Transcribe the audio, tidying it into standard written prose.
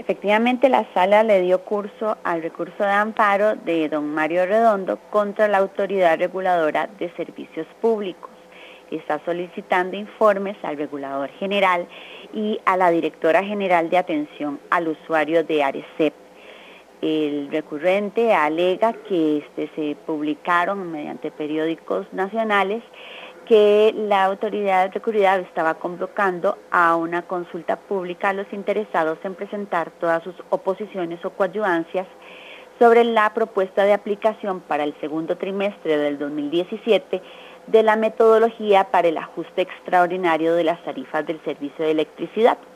Efectivamente, la sala le dio curso al recurso de amparo de don Mario Redondo contra la Autoridad Reguladora de Servicios Públicos. Está solicitando informes al regulador general y a la directora general de atención al usuario de ARECEP. El recurrente alega que se publicaron mediante periódicos nacionales que la autoridad recurrida estaba convocando a una consulta pública a los interesados en presentar todas sus oposiciones o coadyuvancias sobre la propuesta de aplicación para el segundo trimestre del 2017 de la metodología para el ajuste extraordinario de las tarifas del servicio de electricidad.